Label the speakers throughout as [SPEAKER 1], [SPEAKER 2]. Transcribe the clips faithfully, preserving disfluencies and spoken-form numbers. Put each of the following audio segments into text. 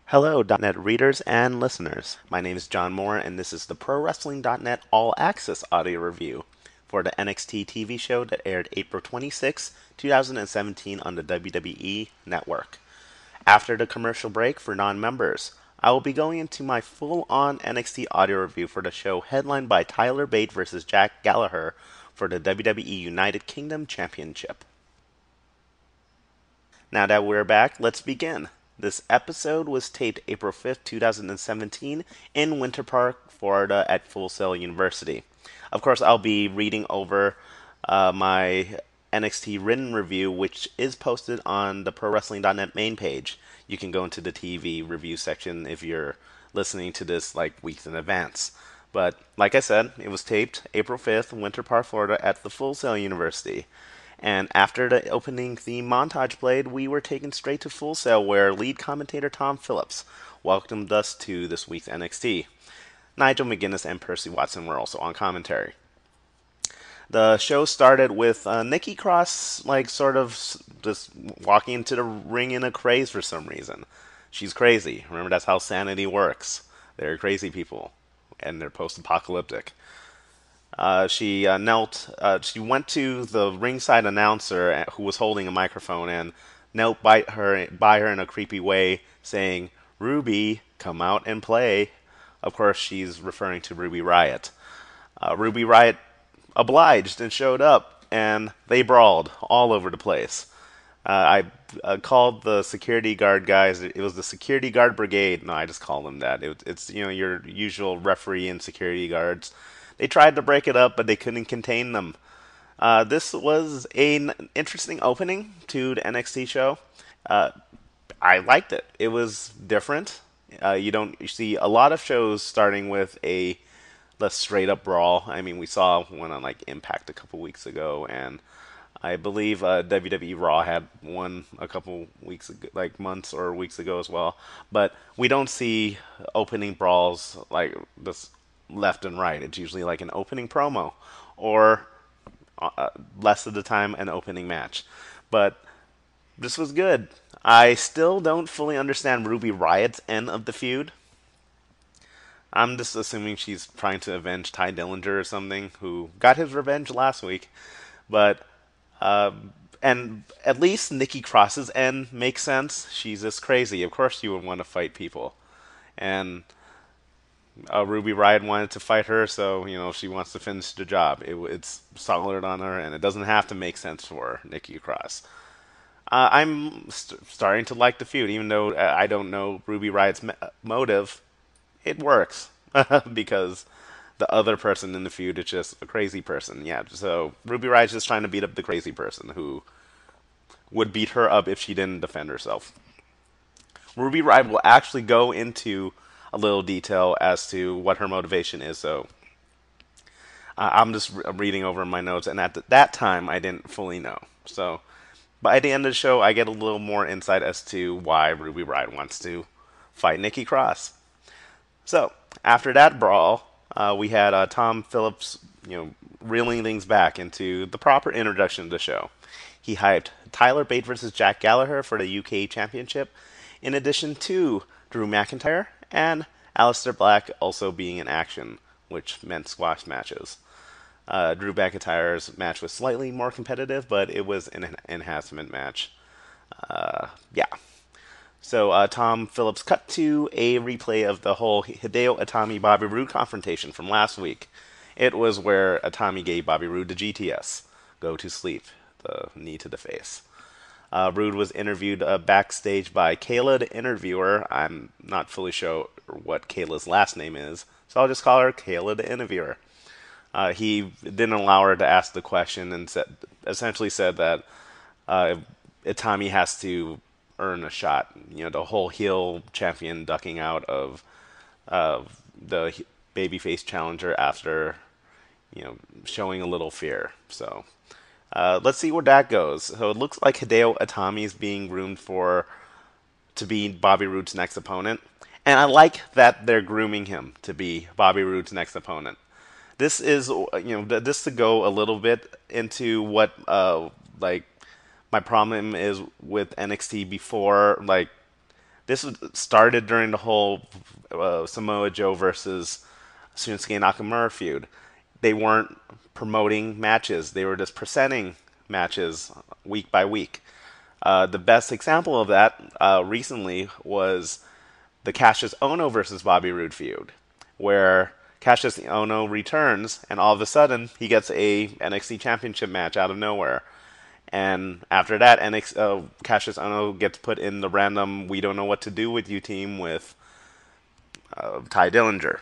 [SPEAKER 1] Hello, .net readers and listeners. My name is John Moore, and this is the Pro Wrestling dot net All Access audio review for the N X T T V show that aired April twenty-sixth, twenty seventeen on the W W E Network. After the commercial break for non-members, I will be going into my full-on N X T audio review for the show headlined by Tyler Bate versus Jack Gallagher for the W W E United Kingdom Championship. Now that we're back, let's begin. This episode was taped April fifth, twenty seventeen in Winter Park, Florida at Full Sail University. Of course, I'll be reading over uh, my N X T written review, which is posted on the Pro Wrestling dot net main page. You can go into the T V review section if you're listening to this like weeks in advance. But like I said, it was taped April fifth, Winter Park, Florida at the Full Sail University. And after the opening theme montage played, we were taken straight to Full Sail, where lead commentator Tom Phillips welcomed us to this week's N X T. Nigel McGuinness and Percy Watson were also on commentary. The show started with uh, Nikki Cross, like, sort of just walking into the ring in a craze for some reason. She's crazy. Remember, that's how sanity works. They're crazy people, and they're post-apocalyptic. Uh, she uh, knelt. Uh, she went to the ringside announcer uh, who was holding a microphone and knelt by her, by her in a creepy way, saying, "Ruby, come out and play." Of course, she's referring to Ruby Riott. Uh, Ruby Riott obliged and showed up, and they brawled all over the place. Uh, I uh, called the security guard guys. It was the security guard brigade. No, I just call them that. It, it's you know your usual referee and security guards. They tried to break it up, but they couldn't contain them. Uh, this was an interesting opening to the N X T show. Uh, I liked it. It was different. Uh, you don't you see a lot of shows starting with a less straight up brawl. I mean, we saw one on like Impact a couple weeks ago, and I believe uh, W W E Raw had one a couple weeks ago, like months or weeks ago as well. But we don't see opening brawls like this left and right. It's usually like an opening promo, or uh, less of the time an opening match. But this was good. I still don't fully understand Ruby Riott's end of the feud. I'm just assuming she's trying to avenge Ty Dillinger or something, who got his revenge last week. But um, and at least Nikki Cross's end makes sense. She's just crazy. Of course, you would want to fight people, and uh, Ruby Riott wanted to fight her, so you know she wants to finish the job. It, it's solid on her, and it doesn't have to make sense for Nikki Cross. Uh, I'm st- starting to like the feud, even though uh, I don't know Ruby Riott's me- motive. It works because the other person in the feud is just a crazy person. Yeah, so Ruby Riott's just trying to beat up the crazy person who would beat her up if she didn't defend herself. Ruby Riott will actually go into a little detail as to what her motivation is. So uh, I'm just re- reading over my notes, and at th- that time I didn't fully know. So by the end of the show, I get a little more insight as to why Ruby Riott wants to fight Nikki Cross. So after that brawl, uh, we had uh, Tom Phillips, you know, reeling things back into the proper introduction of the show. He hyped Tyler Bate versus Jack Gallagher for the U K Championship, in addition to Drew McIntyre and Aleister Black also being in action, which meant squash matches. Uh, Drew McIntyre's match was slightly more competitive, but it was an enhancement match. Uh, yeah. So uh, Tom Phillips cut to a replay of the whole Hideo Itami Bobby Roode confrontation from last week. It was where Itami gave Bobby Roode the G T S, go to sleep, the knee to the face. Uh, Roode was interviewed uh, backstage by Kayla, the interviewer. I'm not fully sure what Kayla's last name is, so I'll just call her Kayla, the interviewer. Uh, he didn't allow her to ask the question and said, essentially said that uh, Itami has to earn a shot. You know, the whole heel champion ducking out of uh, the babyface challenger after, you know, showing a little fear. So uh, let's see where that goes. So it looks like Hideo Itami is being groomed for to be Bobby Roode's next opponent, and I like that they're grooming him to be Bobby Roode's next opponent. This is, you know, this to go a little bit into what uh, like my problem is with N X T before, like This started during the whole uh, Samoa Joe versus Shinsuke Nakamura feud. They weren't promoting matches; they were just presenting matches week by week. Uh, the best example of that uh, recently was the Cassius Ono versus Bobby Roode feud, where Cassius Ono returns and all of a sudden he gets a N X T Championship match out of nowhere. And after that, N X T, uh, Cassius Ono gets put in the random "we don't know what to do with you" team with uh, Ty Dillinger.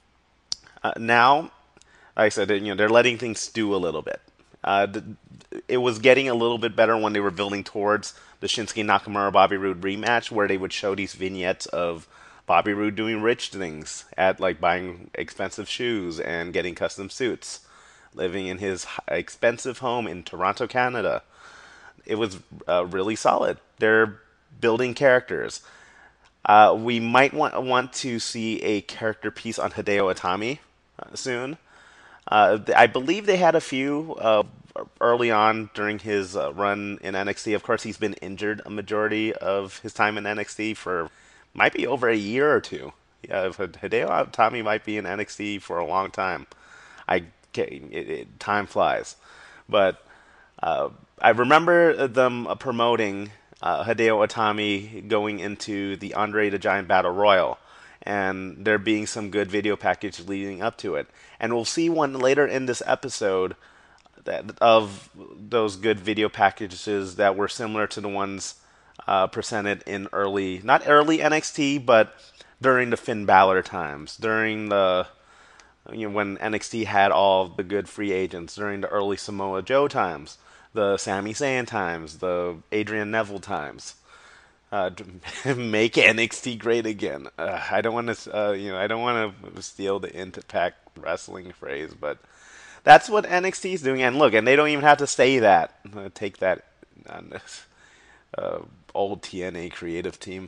[SPEAKER 1] Uh, now, like I said, you know, they're letting things stew a little bit. Uh, the, it was getting a little bit better when they were building towards the Shinsuke Nakamura Bobby Roode rematch, where they would show these vignettes of Bobby Roode doing rich things, at like buying expensive shoes and getting custom suits, living in his expensive home in Toronto, Canada. It was uh, really solid. They're building characters. Uh, we might want want to see a character piece on Hideo Itami uh, soon. Uh, I believe they had a few uh, early on during his uh, run in N X T. Of course, he's been injured a majority of his time in N X T for might be over a year or two. Yeah, Hideo Itami might be in N X T for a long time. I it, it, time flies, but uh, I remember them promoting uh, Hideo Itami going into the Andre the Giant Battle Royal, and there being some good video package leading up to it. And we'll see one later in this episode that, of those good video packages that were similar to the ones uh, presented in early, not early N X T, but during the Finn Balor times, during the, you know, when N X T had all the good free agents, during the early Samoa Joe times, the Sami Zayn times, the Adrian Neville times. Uh, make N X T great again. Uh, I don't want to, uh, you know, I don't want to steal the Impact Wrestling phrase, but that's what N X T is doing. And look, and they don't even have to say that. Uh, take that on this uh, old T N A creative team.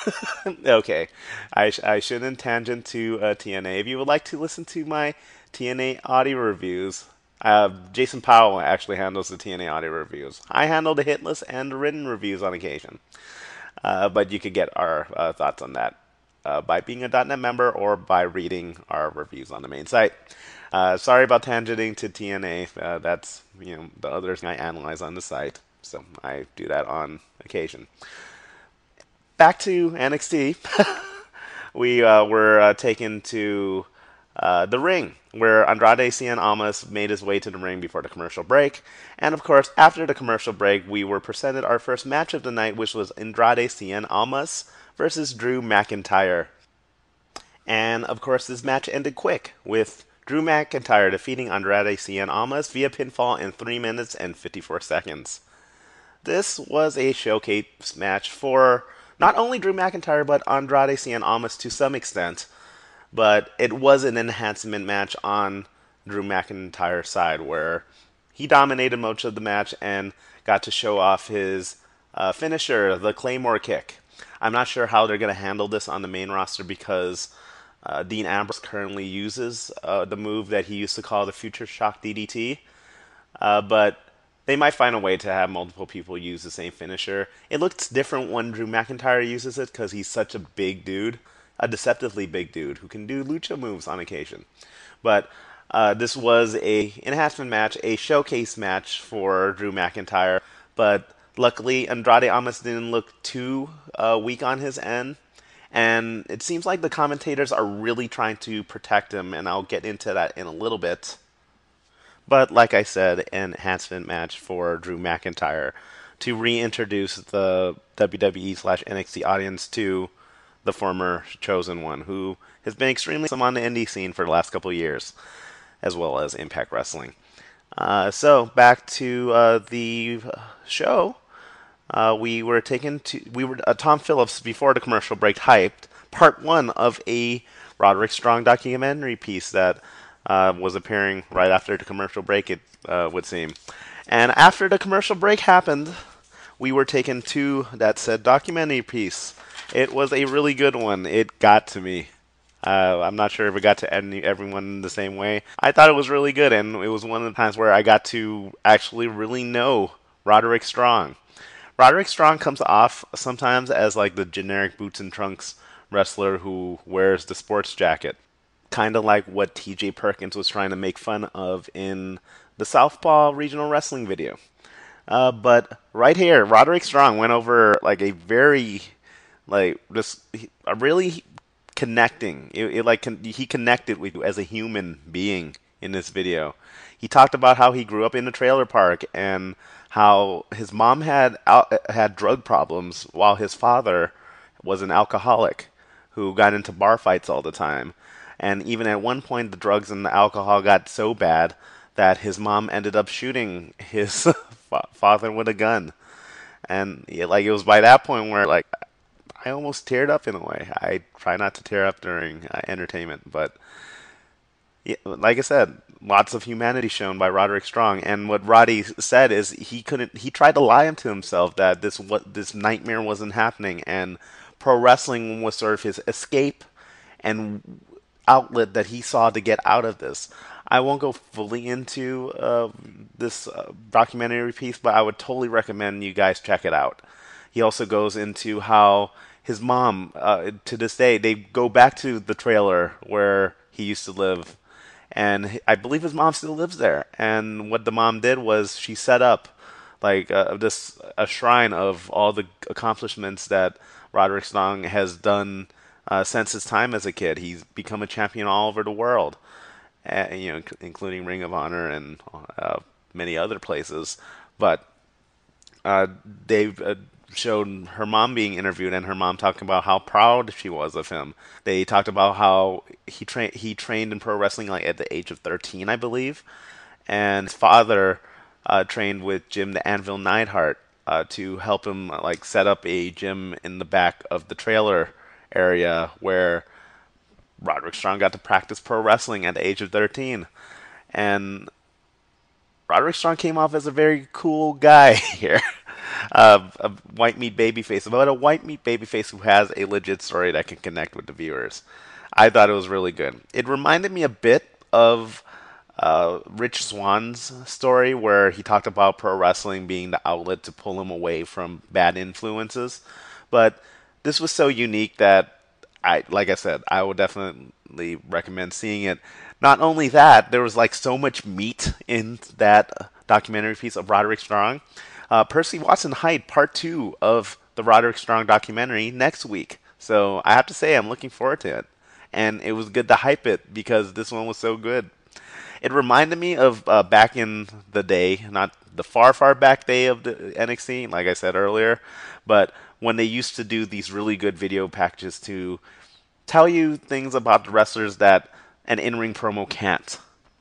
[SPEAKER 1] Okay, I sh- I shouldn't tangent to uh, T N A. If you would like to listen to my T N A audio reviews, uh, Jason Powell actually handles the T N A audio reviews. I handle the hit list and the written reviews on occasion. Uh, but you could get our uh, thoughts on that uh, by being a .dot net member or by reading our reviews on the main site. Uh, sorry about tangenting to T N A. Uh, that's, you know, the others I analyze on the site, so I do that on occasion. Back to N X T. we uh, were uh, taken to uh, the ring, where Andrade Cien Almas made his way to the ring before the commercial break. And of course, after the commercial break, we were presented our first match of the night, which was Andrade Cien Almas versus Drew McIntyre. And of course, this match ended quick, with Drew McIntyre defeating Andrade Cien Almas via pinfall in three minutes and fifty-four seconds. This was a showcase match for not only Drew McIntyre, but Andrade Cien Almas to some extent. But it was an enhancement match on Drew McIntyre's side, where he dominated most of the match and got to show off his uh, finisher, the Claymore kick. I'm not sure how they're going to handle this on the main roster, because uh, Dean Ambrose currently uses uh, the move that he used to call the Future Shock D D T. Uh, but they might find a way to have multiple people use the same finisher. It looks different when Drew McIntyre uses it, because he's such a big dude. A deceptively big dude who can do lucha moves on occasion. But uh, this was a enhancement match, a showcase match for Drew McIntyre. But luckily, Andrade Almas didn't look too uh, weak on his end. And it seems like the commentators are really trying to protect him, and I'll get into that in a little bit. But like I said, an enhancement match for Drew McIntyre to reintroduce the W W E slash N X T audience to the former Chosen One, who has been extremely awesome on the indie scene for the last couple of years, as well as Impact Wrestling. Uh, so back to uh, the show. Uh, we were taken to we were uh, Tom Phillips before the commercial break hyped part one of a Roderick Strong documentary piece that uh, was appearing right after the commercial break. It uh, would seem, and after the commercial break happened, we were taken to that said documentary piece. It was a really good one. It got to me. Uh, I'm not sure if it got to any, everyone the same way. I thought it was really good, and it was one of the times where I got to actually really know Roderick Strong. Roderick Strong comes off sometimes as like the generic boots and trunks wrestler who wears the sports jacket, kind of like what T J Perkins was trying to make fun of in the Southpaw regional wrestling video. Uh, but right here, Roderick Strong went over like a very, like just a really connecting. It, it like con- he connected with you as a human being in this video. He talked about how he grew up in a trailer park and how his mom had al- had drug problems while his father was an alcoholic who got into bar fights all the time. And even at one point, the drugs and the alcohol got so bad that his mom ended up shooting his father with a gun. And yeah, like it was by that point where like I almost teared up in a way. I try not to tear up during uh, entertainment, but yeah, like I said, lots of humanity shown by Roderick Strong. And what Roddy said is he couldn't. He tried to lie to himself that this what this nightmare wasn't happening, and pro wrestling was sort of his escape and outlet that he saw to get out of this. I won't go fully into uh, this uh, documentary piece, but I would totally recommend you guys check it out. He also goes into how his mom, uh, to this day, they go back to the trailer where he used to live, and I believe his mom still lives there. And what the mom did was she set up like uh, this a shrine of all the accomplishments that Roderick Strong has done uh, since his time as a kid. He's become a champion all over the world, uh, you know, including Ring of Honor and uh, many other places. But uh, they've uh, showed her mom being interviewed, and her mom talking about how proud she was of him. They talked about how he trained he trained in pro wrestling like at the age of thirteen, I believe, and his father uh, trained with Jim the Anvil Neidhart uh, to help him uh, like set up a gym in the back of the trailer area where Roderick Strong got to practice pro wrestling at the age of thirteen. And Roderick Strong came off as a very cool guy here. Uh, a white meat babyface, but a white meat babyface who has a legit story that can connect with the viewers. I thought it was really good. It reminded me a bit of uh, Rich Swann's story, where he talked about pro wrestling being the outlet to pull him away from bad influences. But this was so unique that I, like I said, I would definitely recommend seeing it. Not only that, there was like so much meat in that documentary piece of Roderick Strong. Uh, Percy Watson Hyde, part two of the Roderick Strong documentary next week. So I have to say, I'm looking forward to it. And it was good to hype it because this one was so good. It reminded me of uh, back in the day, not the far, far back day of the N X T, like I said earlier, but when they used to do these really good video packages to tell you things about the wrestlers that an in-ring promo can't.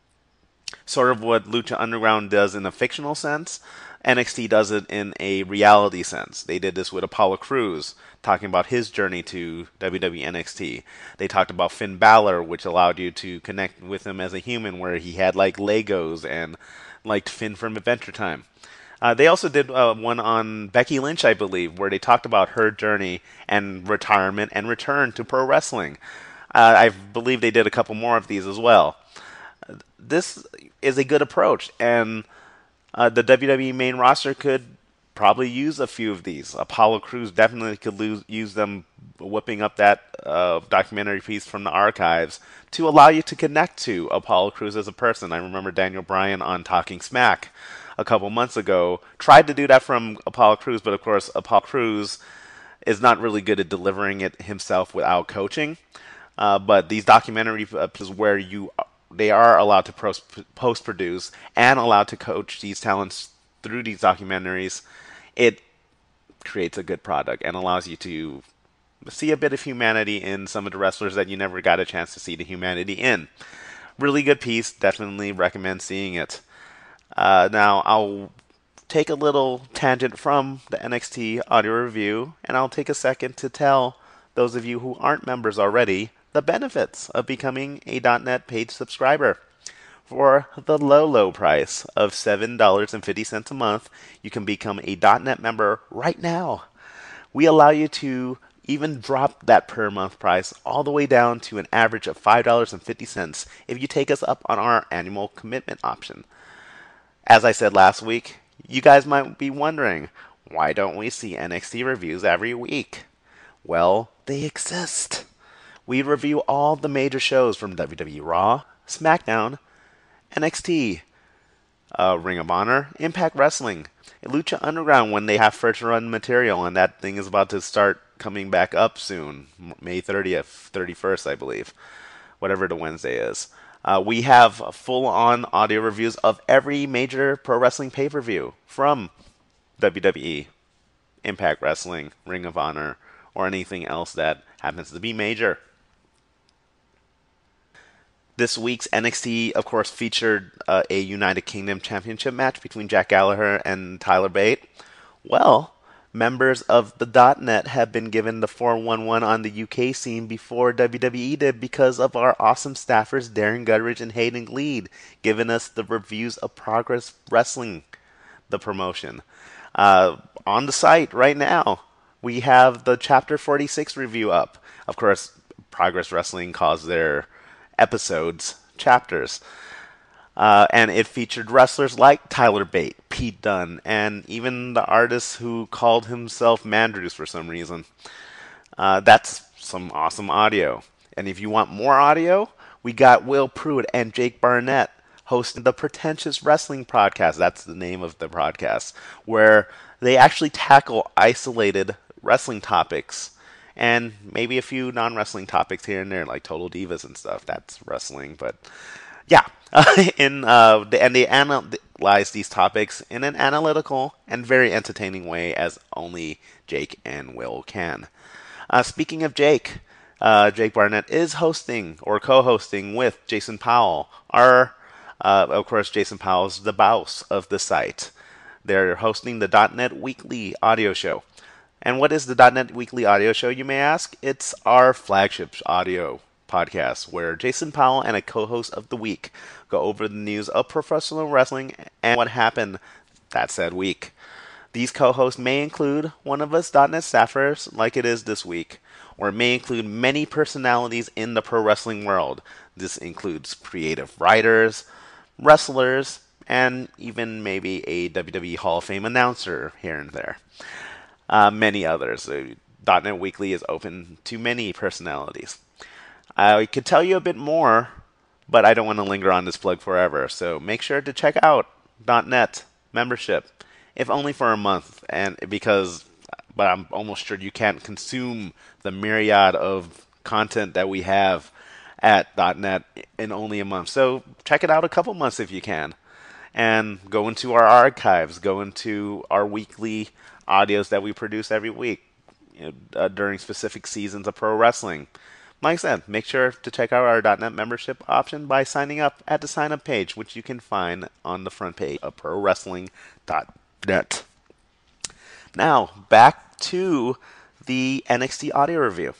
[SPEAKER 1] Sort of what Lucha Underground does in a fictional sense, N X T does it in a reality sense. They did this with Apollo Crews, talking about his journey to W W E N X T. They talked about Finn Balor, which allowed you to connect with him as a human, where he had like Legos and liked Finn from Adventure Time. Uh, they also did uh, one on Becky Lynch, I believe, where they talked about her journey and retirement and return to pro wrestling. Uh, I believe they did a couple more of these as well. This is a good approach, and uh, the W W E main roster could probably use a few of these. Apollo Crews definitely could lose, use them whipping up that uh, documentary piece from the archives to allow you to connect to Apollo Crews as a person. I remember Daniel Bryan on Talking Smack a couple months ago tried to do that from Apollo Crews, but of course Apollo Crews is not really good at delivering it himself without coaching. Uh, but these documentary pieces where you they are allowed to post produce and allowed to coach these talents through these documentaries, it creates a good product and allows you to see a bit of humanity in some of the wrestlers that you never got a chance to see the humanity in. Really good piece. Definitely recommend seeing it. Uh, now, I'll take a little tangent from the N X T audio review, and I'll take a second to tell those of you who aren't members already the benefits of becoming a .net paid subscriber. For the low, low price of seven dollars and fifty cents a month, you can become a .net member right now. We allow you to even drop that per month price all the way down to an average of five dollars and fifty cents if you take us up on our annual commitment option. As I said last week, you guys might be wondering, Why don't we see N X T reviews every week? Well, they exist. We review all the major shows from W W E Raw, SmackDown, N X T, uh, Ring of Honor, Impact Wrestling, Lucha Underground when they have first run material, and that thing is about to start coming back up soon, May thirtieth, thirty-first, I believe, whatever the Wednesday is. Uh, we have full-on audio reviews of every major pro wrestling pay-per-view from W W E, Impact Wrestling, Ring of Honor, or anything else that happens to be major. This week's N X T, of course, featured uh, a United Kingdom Championship match between Jack Gallagher and Tyler Bate. Well, members of the dot net have been given the four one one on the U K scene before W W E did because of our awesome staffers Darren Gutteridge and Hayden Gleed giving us the reviews of Progress Wrestling, the promotion. Uh, on the site right now, we have the Chapter forty-six review up. Of course, Progress Wrestling calls their episodes chapters. Uh, and it featured wrestlers like Tyler Bate, Pete Dunne, and even the artist who called himself Mandrews for some reason. Uh, that's some awesome audio. And if you want more audio, we got Will Pruitt and Jake Barnett hosting the Pretentious Wrestling Podcast. That's the name of the podcast, where they actually tackle isolated wrestling topics and maybe a few non-wrestling topics here and there, like Total Divas and stuff. That's wrestling, but yeah. in uh, the, and they analyze these topics in an analytical and very entertaining way, as only Jake and Will can. Uh, speaking of Jake, uh, Jake Barnett is hosting or co-hosting with Jason Powell. Our, uh, of course, Jason Powell's the boss of the site. They're hosting the dot net Weekly audio show. And what is the dot net Weekly audio show, you may ask? It's our flagship audio podcast where Jason Powell and a co-host of the week go over the news of professional wrestling and what happened that said week. These co-hosts may include one of us dot net staffers, like it is this week, or it may include many personalities in the pro wrestling world. This includes creative writers, wrestlers, and even maybe a W W E Hall of Fame announcer here and there. Uh, many others. Uh, dot net Weekly is open to many personalities. I could tell you a bit more, but I don't want to linger on this plug forever. So make sure to check out dot net membership, if only for a month, and because, but I'm almost sure you can't consume the myriad of content that we have at dot net in only a month. So check it out a couple months if you can, and go into our archives, go into our weekly audios that we produce every week, you know, uh, during specific seasons of pro wrestling. Like I said, make sure to check out our dot net membership option by signing up at the sign up page, which you can find on the front page of pro wrestling dot net. Now, back to the N X T audio review.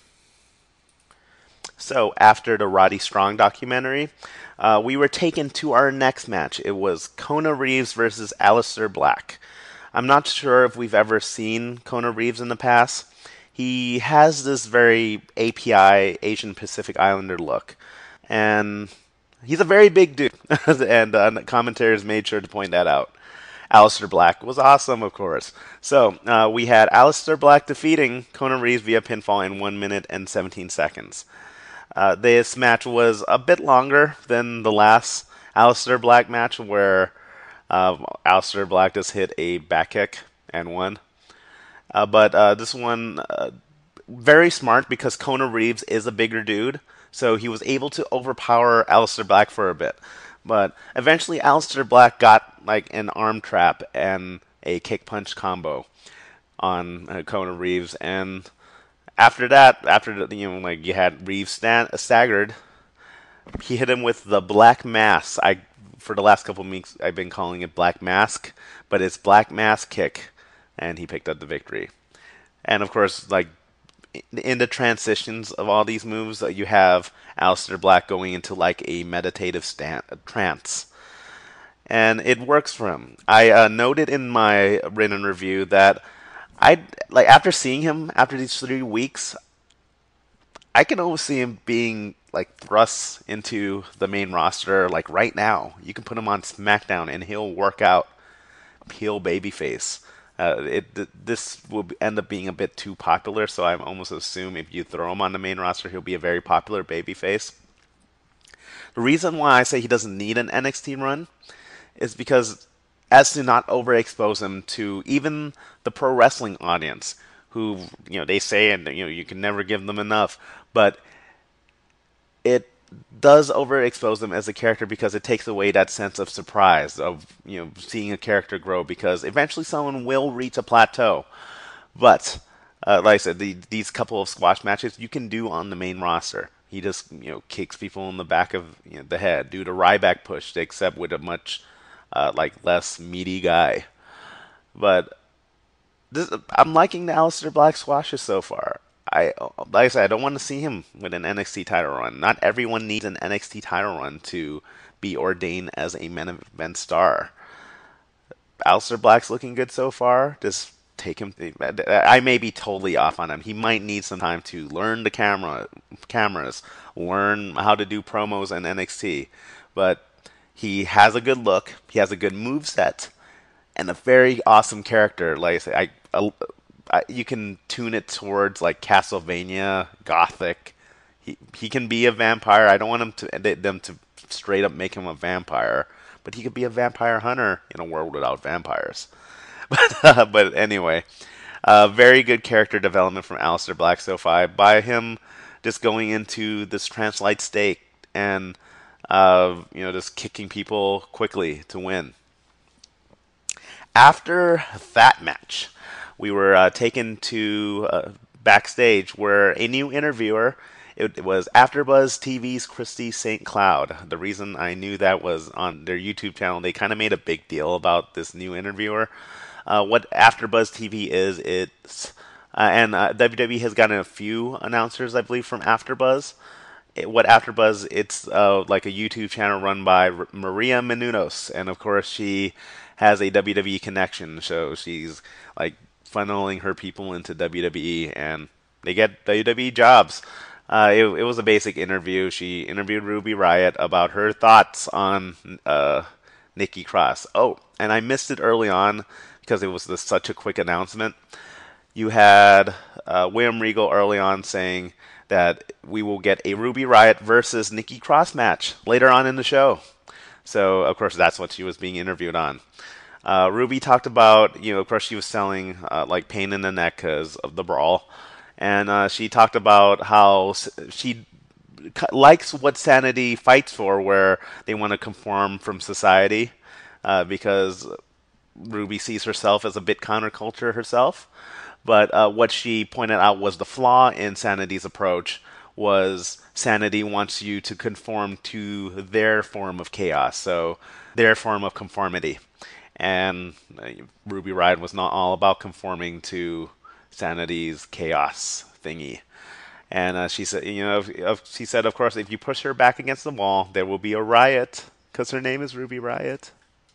[SPEAKER 1] So, after the Roddy Strong documentary, uh, we were taken to our next match. It was Kona Reeves versus Aleister Black. I'm not sure if we've ever seen Kona Reeves in the past. He has this very A P I, Asian Pacific Islander look. And he's a very big dude. and uh, commentators made sure to point that out. Aleister Black was awesome, of course. So, uh, we had Aleister Black defeating Kona Reeves via pinfall in one minute and seventeen seconds. Uh, this match was a bit longer than the last Aleister Black match, where uh, Aleister Black just hit a back kick and won. Uh, but uh, this one, uh, very smart because Kona Reeves is a bigger dude, so he was able to overpower Aleister Black for a bit. But eventually Aleister Black got like an arm trap and a kick punch combo on uh, Kona Reeves, and after that, after the, you know, like you had Reeves stand, uh, staggered, he hit him with the Black Mass. I for the last couple of weeks I've been calling it Black Mask, but it's Black Mass kick. And he picked up the victory. And of course, like in the transitions of all these moves, you have Aleister Black going into like a meditative stand, a trance, and it works for him. I uh, noted in my written review that I like after seeing him after these three weeks, I can almost see him being like thrust into the main roster. Like right now, you can put him on SmackDown and he'll work out heel babyface. Uh, it th- this will be- end up being a bit too popular, so I'm almost assume if you throw him on the main roster, he'll be a very popular babyface. The reason why I say he doesn't need an N X T run is because as to not overexpose him to even the pro wrestling audience, who you know they say and you know you can never give them enough, but it does overexpose them as a character because it takes away that sense of surprise of you know seeing a character grow because eventually someone will reach a plateau. But uh, like I said, the, these couple of squash matches you can do on the main roster. He just you know kicks people in the back of you know, the head, do the Ryback push, except with a much uh, like less meaty guy. But this, I'm liking the Aleister Black squashes so far. I like I said, I don't want to see him with an N X T title run. Not everyone needs an N X T title run to be ordained as a main event star. Aleister Black's looking good so far. Just take him. I may be totally off on him. He might need some time to learn the camera, cameras, learn how to do promos in N X T. But he has a good look. He has a good move set and a very awesome character. Like I say, I, I, I you can tune it towards like Castlevania, Gothic. He he can be a vampire. I don't want him to them to straight up make him a vampire, but he could be a vampire hunter in a world without vampires. But uh, but anyway, uh, very good character development from Aleister Black so far. By him just going into this trance-light state and uh, you know just kicking people quickly to win. After that match, we were uh, taken to uh, backstage where a new interviewer. It was AfterBuzz T V's Christy Saint Cloud. The reason I knew that was on their YouTube channel. They kind of made a big deal about this new interviewer. Uh, what AfterBuzz T V is, it's uh, and uh, W W E has gotten a few announcers, I believe, from AfterBuzz. It, what AfterBuzz, it's uh, like a YouTube channel run by R- Maria Menounos, and of course she has a W W E connection, so she's like funneling her people into W W E, and they get W W E jobs. Uh, it, it was a basic interview. She interviewed Ruby Riott about her thoughts on uh, Nikki Cross. Oh, and I missed it early on because it was this, such a quick announcement. You had uh, William Regal early on saying that we will get a Ruby Riott versus Nikki Cross match later on in the show. So, of course, that's what she was being interviewed on. Uh, Ruby talked about, you know, of course, she was selling uh, like pain in the neck because of the brawl. And uh, she talked about how she likes what Sanity fights for, where they want to conform from society, uh, because Ruby sees herself as a bit counterculture herself. But uh, what she pointed out was the flaw in Sanity's approach was Sanity wants you to conform to their form of chaos, so their form of conformity. And uh, Ruby Riott was not all about conforming to Sanity's chaos thingy. And uh, she said, you know, if, if, she said, of course, if you push her back against the wall, there will be a riot, because her name is Ruby Riott.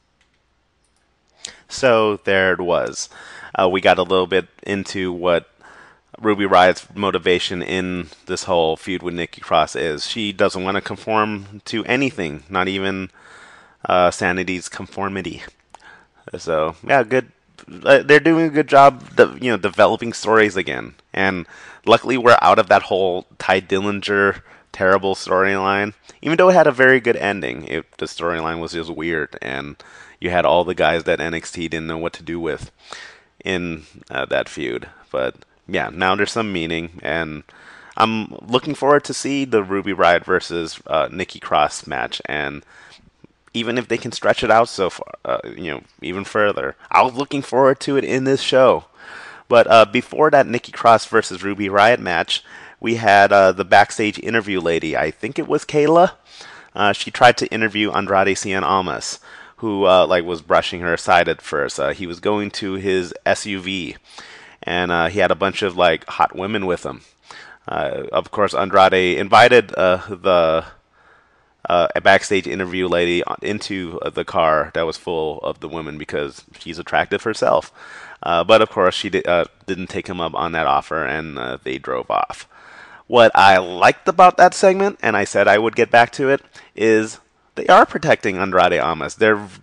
[SPEAKER 1] So there it was. Uh, we got a little bit into what Ruby Riott's motivation in this whole feud with Nikki Cross is. She doesn't want to conform to anything, not even uh, Sanity's conformity. So yeah, good. Uh, they're doing a good job, de- you know, developing stories again. And luckily, we're out of that whole Ty Dillinger terrible storyline. Even though it had a very good ending, it, the storyline was just weird, and you had all the guys that N X T didn't know what to do with in uh, that feud. But yeah, now there's some meaning, and I'm looking forward to see the Ruby Riott versus uh, Nikki Cross match, and even if they can stretch it out so far, uh, you know, even further, I was looking forward to it in this show. But uh, before that Nikki Cross versus Ruby Riott match, we had uh, the backstage interview lady. I think it was Kayla. Uh, she tried to interview Andrade Cien Almas, who uh, like was brushing her aside at first. Uh, he was going to his S U V, and uh, he had a bunch of like hot women with him. Uh, of course, Andrade invited uh, the uh, a backstage interview lady into the car that was full of the women because she's attractive herself. Uh, but of course, she did, uh, didn't take him up on that offer, and uh, they drove off. What I liked about that segment, and I said I would get back to it, is they are protecting Andrade Almas. They're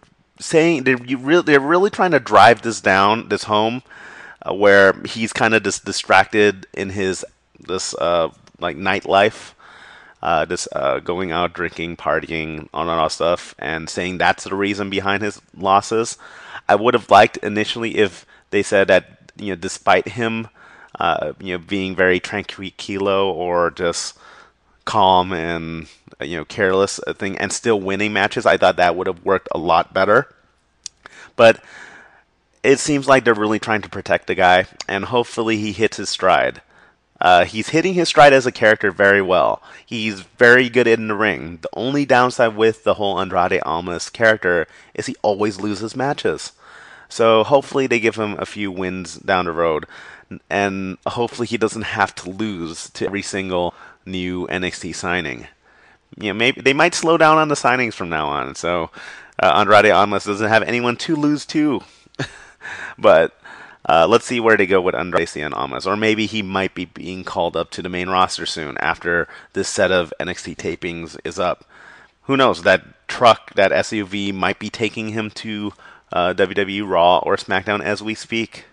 [SPEAKER 1] saying they're you really they're really trying to drive this down this home, uh, where he's kind of just distracted in his this uh, like nightlife, uh, this uh, going out drinking, partying, on and all stuff, and saying that's the reason behind his losses. I would have liked initially if they said that, you know, despite him, uh, you know, being very tranquilo or just calm and, you know, careless thing and still winning matches, I thought that would have worked a lot better. But it seems like they're really trying to protect the guy, and hopefully he hits his stride. Uh, he's hitting his stride as a character very well. He's very good in the ring. The only downside with the whole Andrade Almas character is he always loses matches. So hopefully they give him a few wins down the road, and hopefully he doesn't have to lose to every single new N X T signing. You know, maybe they might slow down on the signings from now on. So uh, Andrade Almas doesn't have anyone to lose to. But uh, let's see where they go with Andrade and Almas. Or maybe he might be being called up to the main roster soon after this set of N X T tapings is up. Who knows? That truck, that S U V might be taking him to uh, W W E Raw or SmackDown as we speak.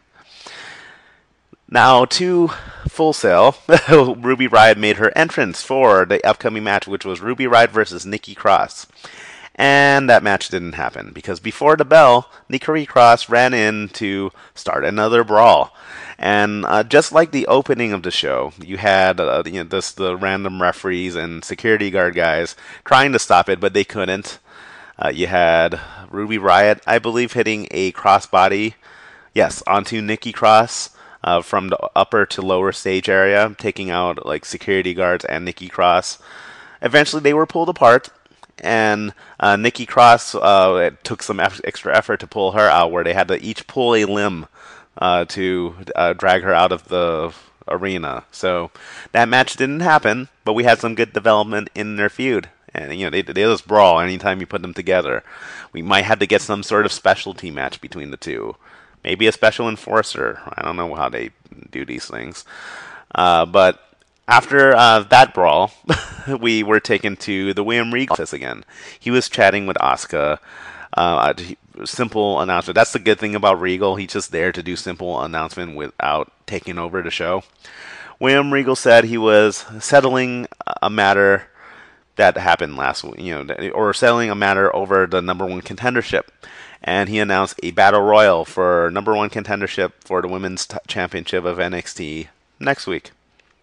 [SPEAKER 1] Now to Full Sail. Ruby Riott made her entrance for the upcoming match, which was Ruby Riott versus Nikki Cross. And that match didn't happen because before the bell, Nikki Cross ran in to start another brawl. And uh, just like the opening of the show, you had uh, you know, this, the random referees and security guard guys trying to stop it, but they couldn't. Uh, you had Ruby Riott, I believe, hitting a crossbody, yes, onto Nikki Cross. Uh, from the upper to lower stage area, taking out like security guards and Nikki Cross. Eventually, they were pulled apart, and uh, Nikki Cross uh, it took some eff- extra effort to pull her out, where they had to each pull a limb uh, to uh, drag her out of the arena. So that match didn't happen, but we had some good development in their feud. And, you know, they, they just brawl anytime you put them together. We might have to get some sort of specialty match between the two. Maybe a special enforcer. I don't know how they do these things. Uh, but after uh, that brawl, we were taken to the William Regal office again. He was chatting with Asuka. Uh, simple announcement. That's the good thing about Regal. He's just there to do simple announcement without taking over the show. William Regal said he was settling a matter that happened last week, you know, or settling a matter over the number one contendership. And he announced a battle royal for number one contendership for the women's t- championship of N X T next week.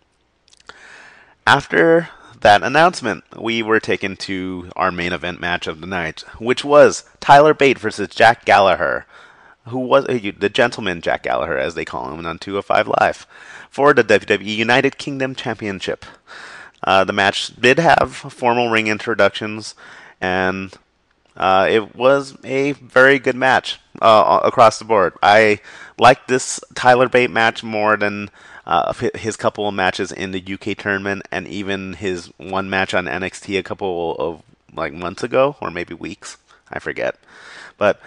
[SPEAKER 1] After that announcement, we were taken to our main event match of the night, which was Tyler Bate versus Jack Gallagher, who was uh, the gentleman Jack Gallagher, as they call him on two oh five Live, for the W W E United Kingdom Championship. Uh, the match did have formal ring introductions, and Uh, it was a very good match uh, across the board. I liked this Tyler Bate match more than uh, his couple of matches in the U K tournament, and even his one match on N X T a couple of like months ago, or maybe weeks. I forget. But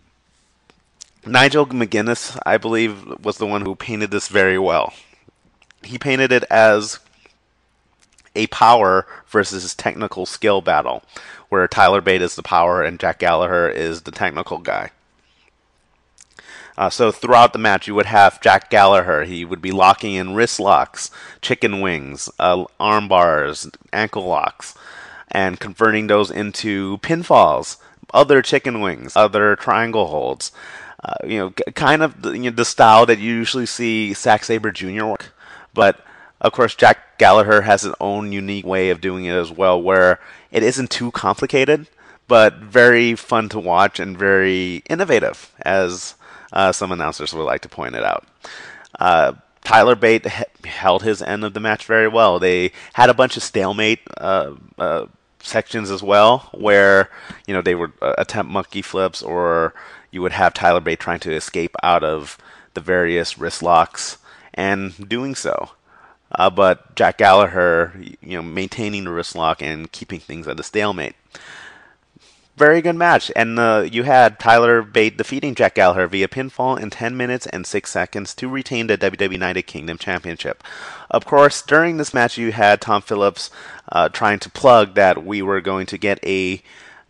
[SPEAKER 1] Nigel McGuinness, I believe, was the one who painted this very well. He painted it as a power versus technical skill battle, where Tyler Bate is the power and Jack Gallagher is the technical guy. Uh, so throughout the match, you would have Jack Gallagher. He would be locking in wrist locks, chicken wings, uh, arm bars, ankle locks, and converting those into pinfalls, other chicken wings, other triangle holds. Uh, you know, kind of the, you know, the style that you usually see Zack Sabre Junior work, but of course, Jack Gallagher has his own unique way of doing it as well, where it isn't too complicated, but very fun to watch and very innovative, as uh, some announcers would like to point it out. Uh, Tyler Bate he- held his end of the match very well. They had a bunch of stalemate uh, uh, sections as well, where you know they would uh, attempt monkey flips, or you would have Tyler Bate trying to escape out of the various wrist locks and doing so. Uh, but Jack Gallagher, you know, maintaining the wrist lock and keeping things at a stalemate. Very good match. And uh, you had Tyler Bate defeating Jack Gallagher via pinfall in ten minutes and six seconds to retain the W W E United Kingdom Championship. Of course, during this match, you had Tom Phillips uh, trying to plug that we were going to get a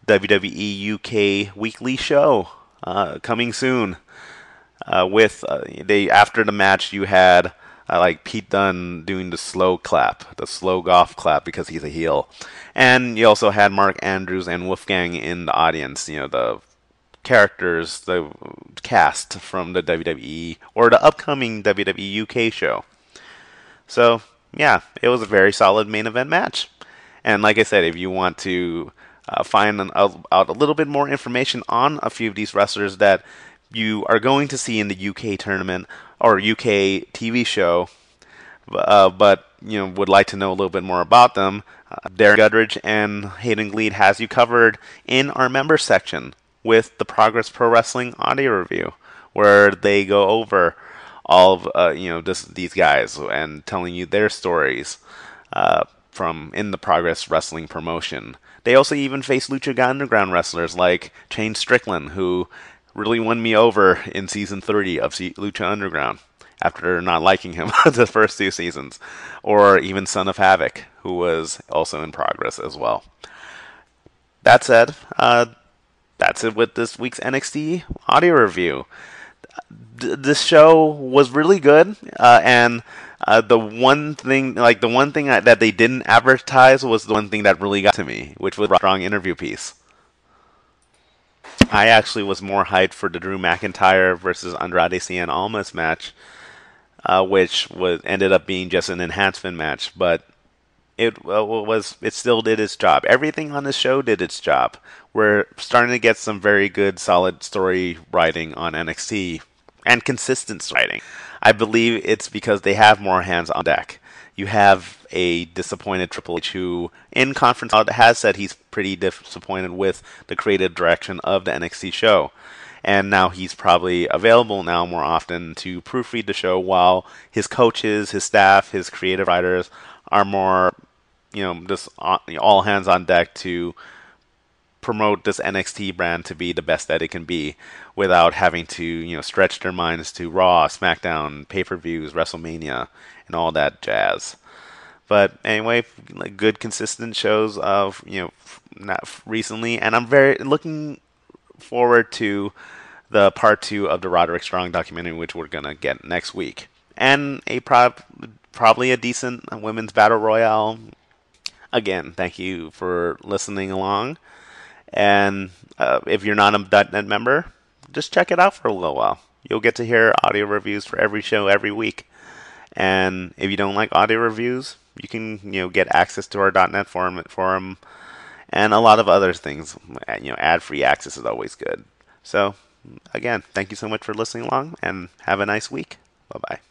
[SPEAKER 1] W W E U K weekly show uh, coming soon. Uh, with uh, they after the match, you had uh, like Pete Dunne doing the slow clap, the slow golf clap because he's a heel, and you also had Mark Andrews and Wolfgang in the audience. You know, the characters, the cast from the W W E or the upcoming W W E U K show. So yeah, it was a very solid main event match. And like I said, if you want to uh, find an, out a little bit more information on a few of these wrestlers that you are going to see in the U K tournament or U K T V show, uh, but you know would like to know a little bit more about them, uh, Darren Goodridge and Hayden Gleed has you covered in our members section with the Progress Pro Wrestling audio review, where they go over all of uh, you know this, these guys and telling you their stories uh, from in the Progress Wrestling promotion. They also even face Lucha Underground wrestlers like Shane Strickland, who really won me over in season thirty of Lucha Underground after not liking him the first two seasons, or even Son of Havoc, who was also in Progress as well. That said, uh, that's it with this week's N X T audio review. D- this show was really good, uh, and uh, the one thing, like the one thing I, that they didn't advertise was the one thing that really got to me, which was a strong interview piece. I actually was more hyped for the Drew McIntyre versus Andrade Cien Almas match, uh, which was ended up being just an enhancement match, but it uh, was it still did its job. Everything on the show did its job. We're starting to get some very good, solid story writing on N X T and consistent writing. I believe it's because they have more hands on deck. You have a disappointed Triple H who, in conference, has said he's pretty disappointed with the creative direction of the N X T show. And now he's probably available now more often to proofread the show while his coaches, his staff, his creative writers are more, you know, just all hands on deck to promote this N X T brand to be the best that it can be without having to, you know, stretch their minds to Raw, SmackDown, pay-per-views, WrestleMania, and all that jazz. But anyway, like good consistent shows of, you know, not recently, and I'm very looking forward to the part two of the Roderick Strong documentary, which we're gonna get next week, and a pro- probably a decent women's battle royale. Again, thank you for listening along. And uh, if you're not a dot net member, just check it out for a little while. You'll get to hear audio reviews for every show every week. And if you don't like audio reviews, you can you know get access to our dot net forum, forum and a lot of other things. You know, ad-free access is always good. So, again, thank you so much for listening along, and have a nice week. Bye-bye.